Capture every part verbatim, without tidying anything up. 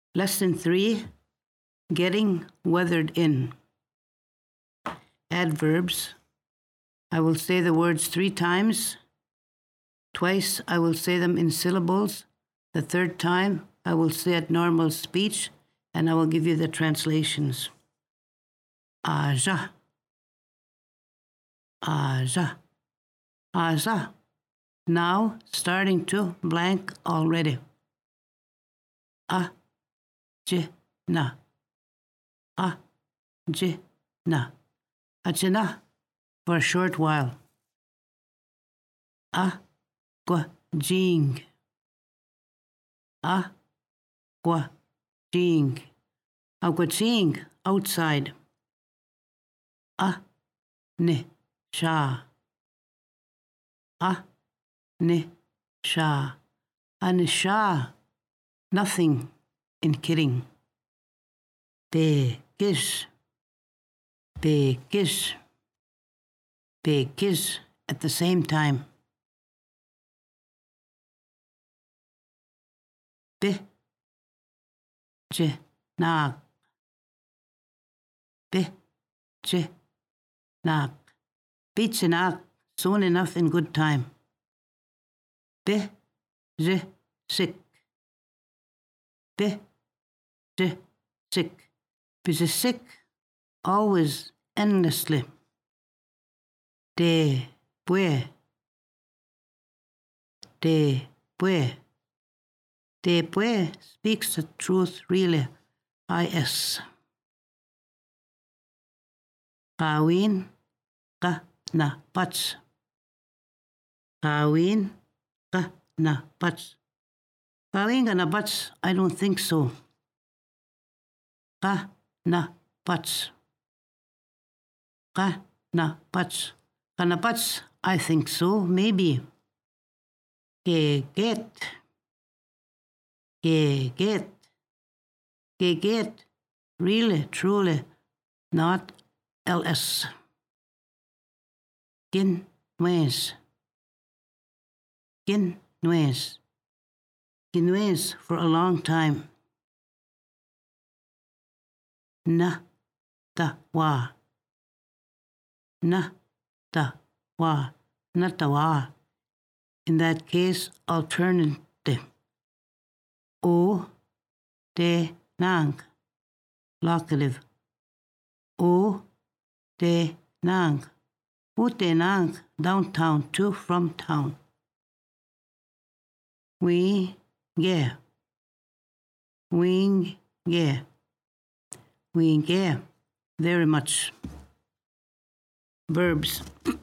Lesson three, getting weathered in. Adverbs. I will say the words three times. Twice I will say them in syllables. The third time I will say it normal speech, and I will give you the translations. Aja. Aja. Aja. Now starting to blank already. A. J. Na. A. J. Na. Ajina. For a short while. A. Gua. Jing. A. Gua. Jing. Aguaching. Outside. A. Ne. Sha. A. Ne. Sha. Anisha. Nothing in kidding. Be. Gish. Be. Gish. Be. Gish at the same time. Be. Je. Nag. Be. Je. Nag. Beach and nag. Soon enough in good time. Be. Je. Sick. Be. Je. Sick. Be sick. Always, endlessly. De. Bue. De. Bue. De Bue speaks the truth really. Is. Kawin. Ka. Na. Pats. Kawin. Ka. Na. Pats. Kawin ka na pats? I don't think so. Ka. Na. Pats. Ka. Na. Pats. Ka na pats? I think so. Maybe. Ke. Get. Ge get. Ge get. Really, truly, not L S. Gin nuez. Gin nuez. Gin nuez for a long time. Na ta wa. Na ta wa. Na ta wa. In that case, alternative. O. De. Nang. Locative. O. De. Nang. O. De. Nang. Downtown to from town. We. Ge. Wing. Ge. Wing. Ge. Very much. Verbs.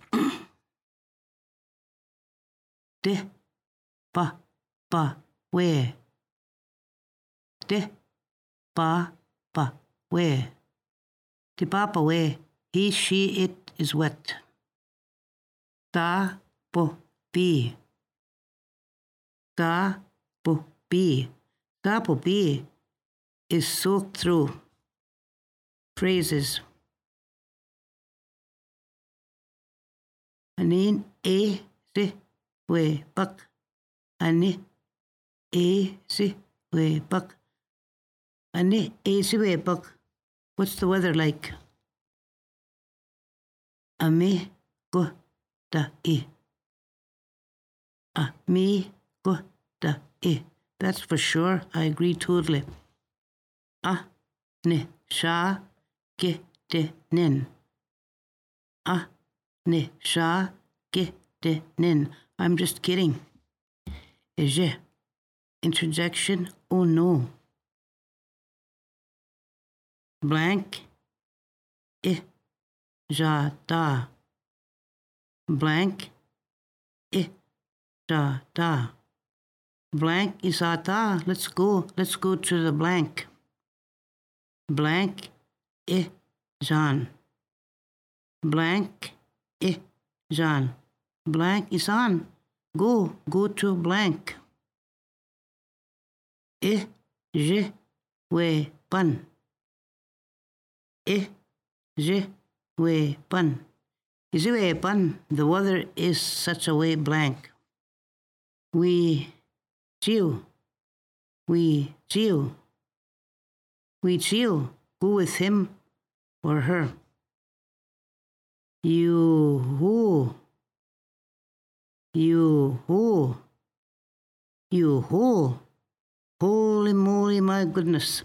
De. Ba. Ba. We. De. Ba. Ba. We. De. Ba. Ba. We. He, she, it is wet. Da. Bo. Be. Da. Bo. Be. Da. Bo. Be is soaked through. Phrases. Anin. A. Si. We. Bak. Ani. A. Si. We. Bak. Ani. A. Si. We. Bak. What's the weather like? Ame. Go. Da. E. A. Me. Go. Da. E. That's for sure. I agree totally. A. Ne. Sha. Ge. De. Nin. A. Ne. Sha. Ge. De. Nin. I'm just kidding. Je. Interjection. Oh no. Blank. I. Ja. Da. Blank. I. Ja. Da. Blank is a da. Let's go. Let's go to the blank. Blank. I. Jan. Blank. I. Jan. Blank is on. Go. Go to blank. I. Je. We. Pan. I. Je. We. Pan. Is it way pan? The weather is such a way blank. We. Jiu. We. Jiu. We chill. Go with him or her. You who? You who? You who? Holy moly, my goodness.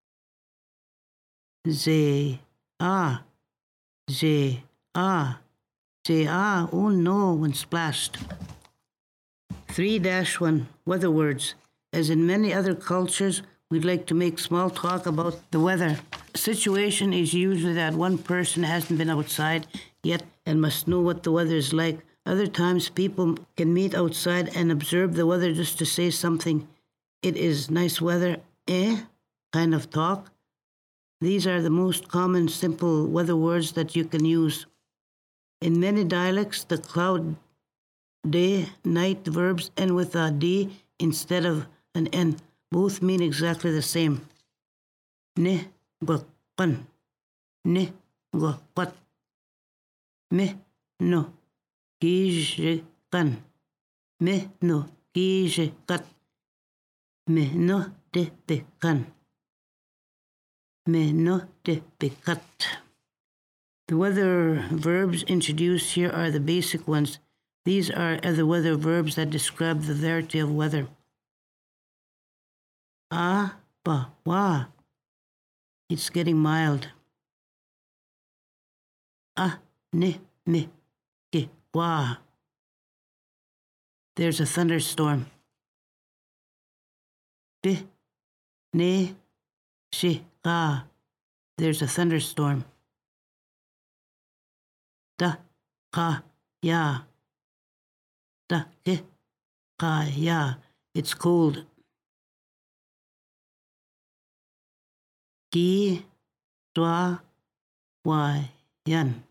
They ah, they ah, they ah, oh no, when splashed. three dash one, weather words. As in many other cultures, we'd like to make small talk about the weather. Situation is usually that one person hasn't been outside yet and must know what the weather is like. Other times, people can meet outside and observe the weather just to say something. It is nice weather, eh? Kind of talk. These are the most common simple weather words that you can use. In many dialects, the cloud, day, night verbs end with a D instead of an N. Both mean exactly the same. Ne go pan. Ne go pat. Me no kije kan. Me no kije kat. Me no te pe kan. Me no te pe kat. The weather verbs introduced here are the basic ones. These are the weather verbs that describe the variety of weather. Ah, ba, wa. It's getting mild. Ah, ne, me, ke, wa. There's a thunderstorm. Be, ne, she, ka. There's a thunderstorm. Da, ka, ya. Da, ke, ka, ya. It's cold. Ki, twa, wa, yan.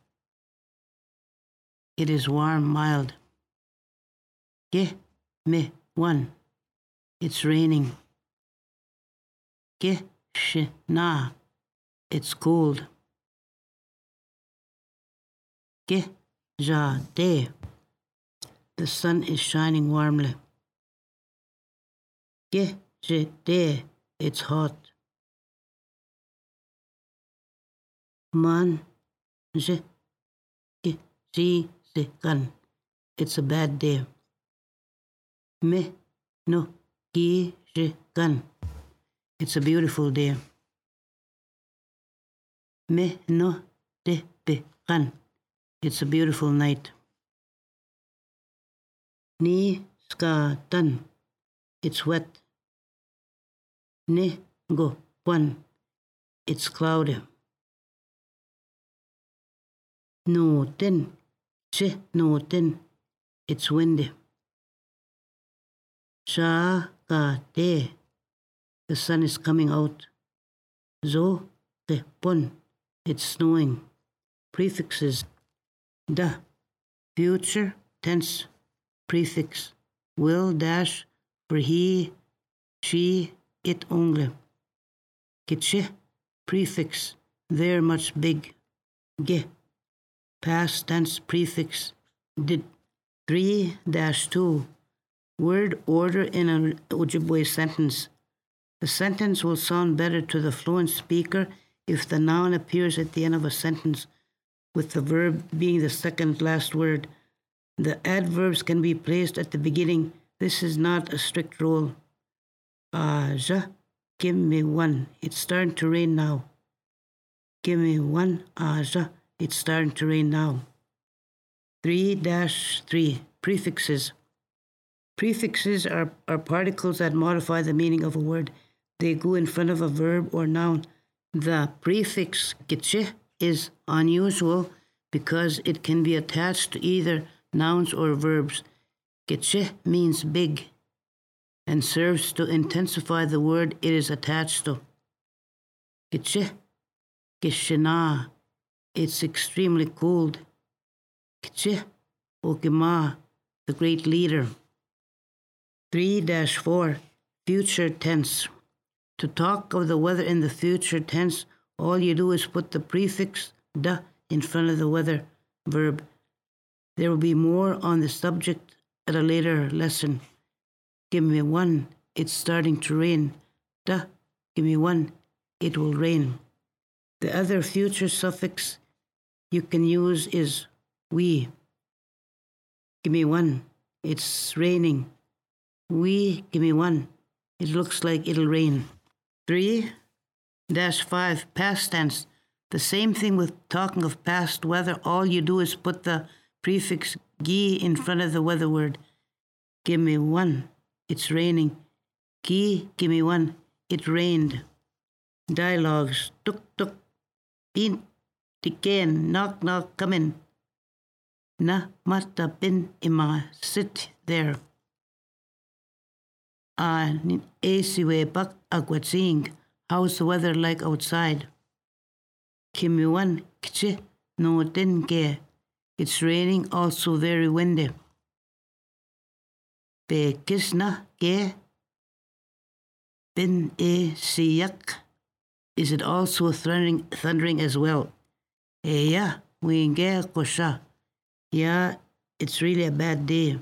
It is warm, mild. Ke, me, one. It's raining. Ke, she, na. It's cold. Ke, ja, de. The sun is shining warmly. Ke, je, de. It's hot. Man, je, ke, ji, se, kan. It's a bad day. Me, no, ki, je, kan. It's a beautiful day. Me, no, te, pe, kan. It's a beautiful night. Ni, ska, tan. It's wet. Ne, go, kwan. It's cloudy. No, ten. Che, no, ten. It's windy. Sha, ka, te. The sun is coming out. Zo, te, pon. It's snowing. Prefixes. Da. Future tense prefix. Will dash for he, she, it only. Kitche prefix. They're much big. Ge. Past tense prefix. Did. three dash two. Word order in an Ojibwe sentence. The sentence will sound better to the fluent speaker if the noun appears at the end of a sentence, with the verb being the second last word. The adverbs can be placed at the beginning. This is not a strict rule. Ah, ja, give me one. It's starting to rain now. Give me one. Ah, ja, it's starting to rain now. three dash three. Prefixes. Prefixes are, are particles that modify the meaning of a word. They go in front of a verb or noun. The prefix kitche is unusual because it can be attached to either nouns or verbs. Kitche means big and serves to intensify the word it is attached to. Kitche, kishina, it's extremely cold. Kitche, okima, the great leader. three dash four, future tense. To talk of the weather in the future tense, all you do is put the prefix da in front of the weather verb. There will be more on the subject at a later lesson. Give me one. It's starting to rain. Da, give me one. it will rain. The other future suffix you can use is we. Give me one. It's raining. We, give me one. It looks like it'll rain. Three dash five, past tense. The same thing with talking of past weather. All you do is put the prefix gi in front of the weather word. Give me one. It's raining. Gi, give me one. It rained. Dialogues. Tuk tuk. Bin. Tiken. Knock knock. Come in. Na mata bin ima. Sit there. Ah, esiwe bak agwatsing. How's the weather like outside? Kimi one kche no tin ke. It's raining, also very windy. Be kisna ke bin e siyak. Is it also thundering, thundering as well? E ya winge kosha. Yeah, it's really a bad day.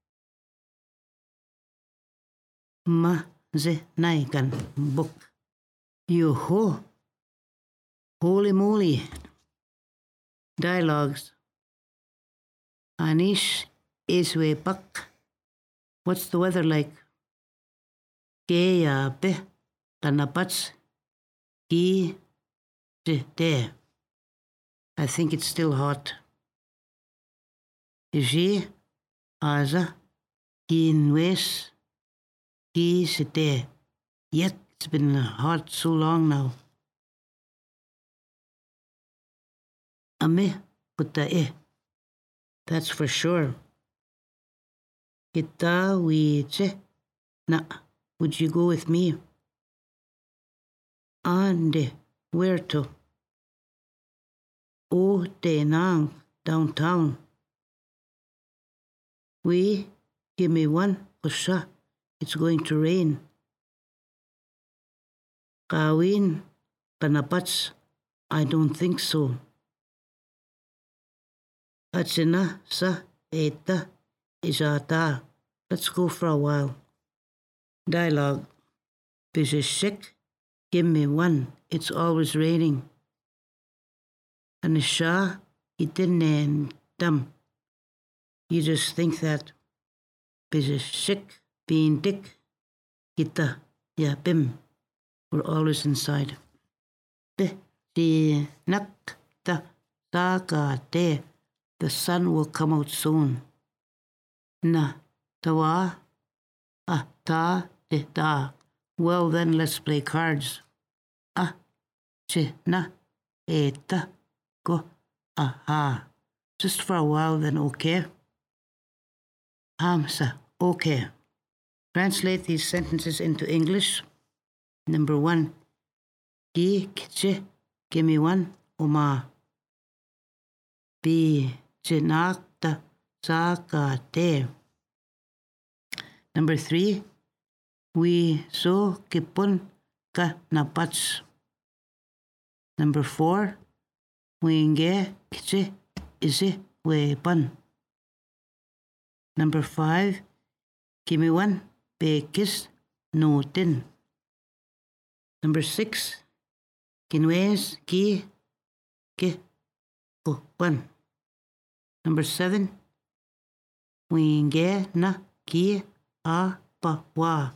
Ma ze naikan book. Yo-ho. Holy moly. Dialogues. Anish iswe pak. What's the weather like? Ke ya pe tanapats ki te. I think it's still hot. Je aza inwes ki te. Yet it's been hot so long now. Ame putta e. That's for sure. Kita we che. Na, would you go with me? Ande, where to? O te nang, downtown. We, give me one, kusha. It's going to rain. Kawin, kanapats. I don't think so. Atsina sa eta isata. Let's go for a while. Dialogue. Bishik, give me one. It's always raining. Anisha, itinen dam. You just think that. Bishik, being dick, kita, ya bim. We're always inside. Be, di, nak, ta, ta, ka, te. The sun will come out soon. Na, tawa, ah, ta, de, da. Well then, let's play cards. Ah, che, na, eta, go, aha. Just for a while then, okay? Hamsa, okay. Translate these sentences into English. Number one. Gi, che, give me one, oma. Bi, chinakta, saka, te. Number three. We so kipun ka napats. Number four. Winge kiche isi wepan. Number five. Kimiwan pekis nutin. Number six. Kinwes ki ke kupan. Number seven. Winge na ki a pa wa.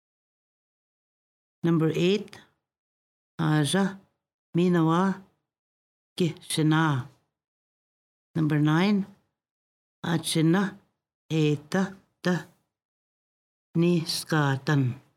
Number eight. Aja minawa ki shina. Number nine. Achina eta ta ni skatan.